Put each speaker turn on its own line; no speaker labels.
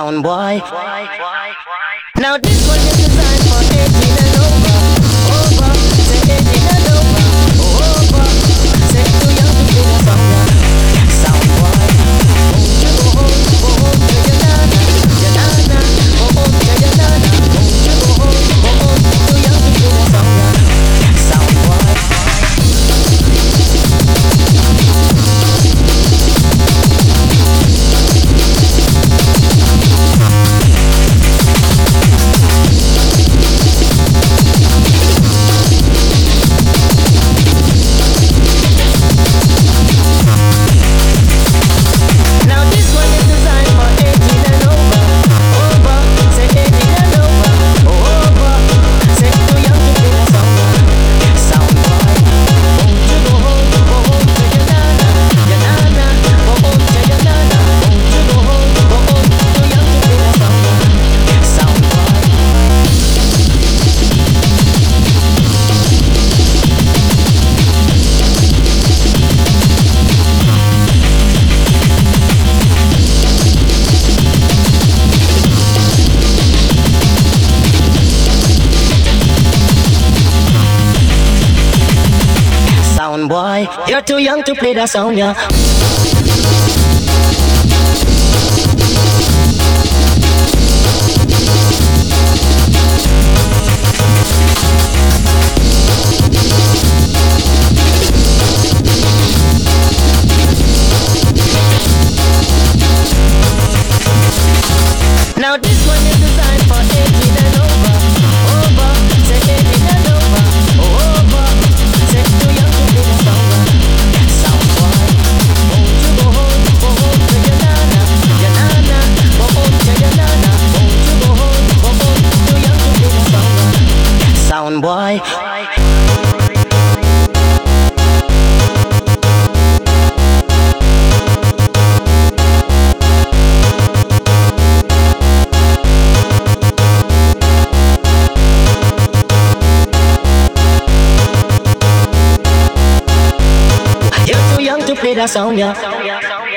sound boy. Now this one is designed for 18 and over. Over, say 18 and over. Over, say too young to play the song. Sound boy. Won't you go home to your nana, your nana. Go home to your nana. Won't you go home too young to play the song. Sound boy. Sound boy, you're too young to play that song, yeah. Now this one is designed for 18 and over. Over, say 18 and over. Over, say too young to play the song. Sound boy, won't you go home to your nana, your nana. Go home to your nana. Won't you go home too young to play the song. Sound boy. You're too young to play that song, yeah.